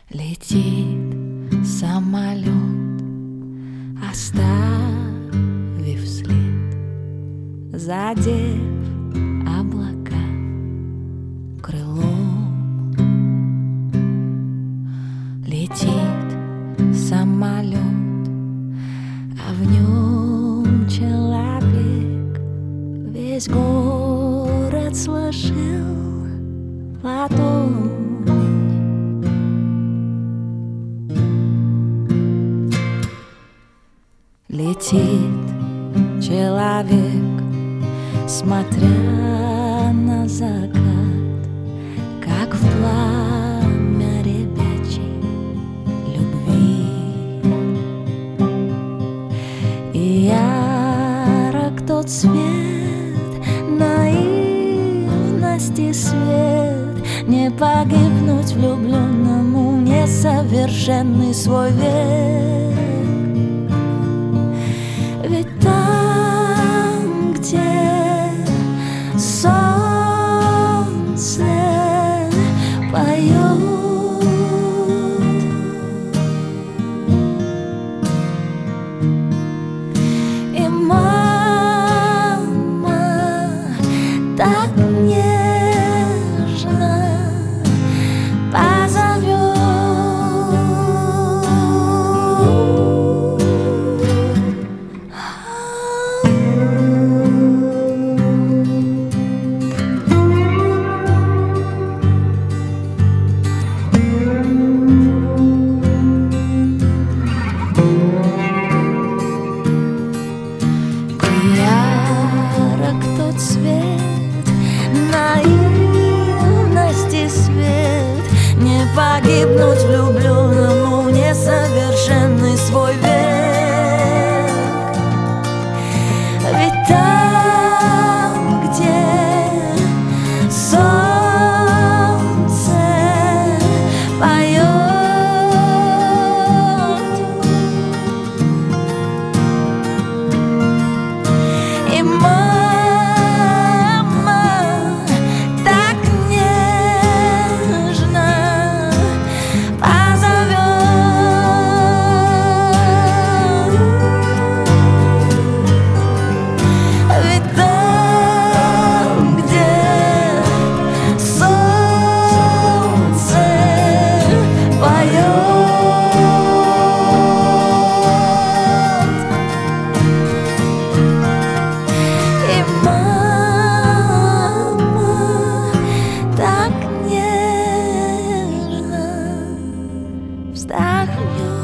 Летит самолет, оставив след, задев облака крылом. Летит самолет, а в нем человек. Весь город сложил ладонь. Летит человек, смотря на закат, как в пламя ребячей любви. И ярок тот свет, наивности свет, не погибнуть влюбленному, несовершенный свой век. Ведь там, где солнце поет, и мама так нежно позовет. Ярок тот свет, наивности свет, не погибнуть влюбленному, несовершенный свой век. Ведь там, где солнце поет, и мама так нежно позовет. Ведь там, где солнце поет, и мама так нежно вздохнет.